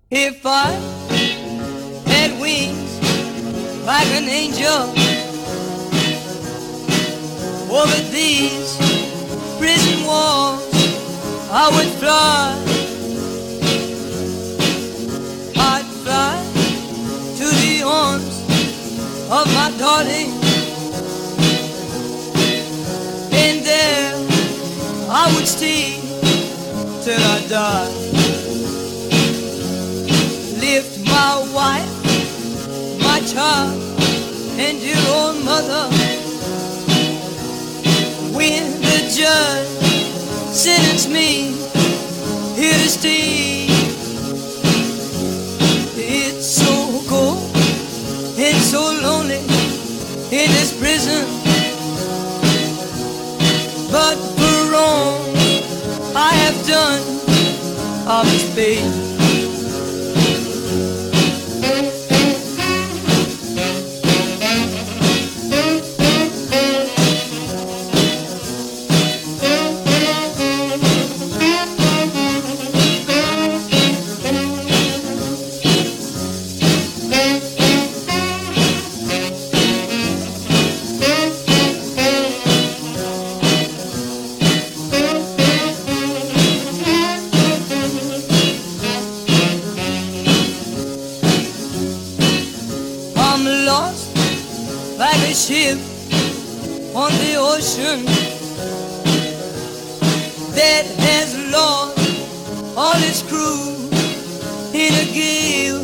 If I had wings like an angel over these prison walls, I would fly. I'd fly to the arms of my darling, and there I would stay till I die. Lift my wife, my child, and dear old mother. When the judge sentenced me here to stay, it's so cold, it's so lonely in this prison, but for wrong I have done, I must pay. I'm lost like a ship on the ocean that has lost all its crew in a gale.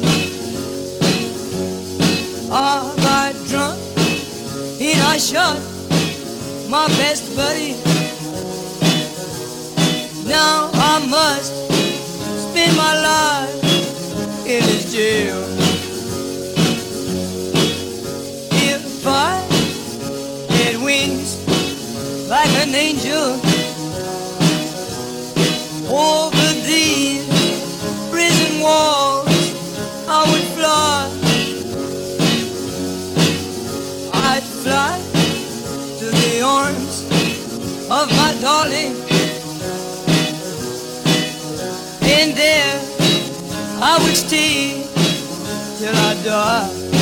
I got drunk and I shot my best buddy. Now I must spend my life in this jail. If I had wings like an angel over these prison walls, I would fly. I'd fly to the arms of my darling, and there I would stay till I die.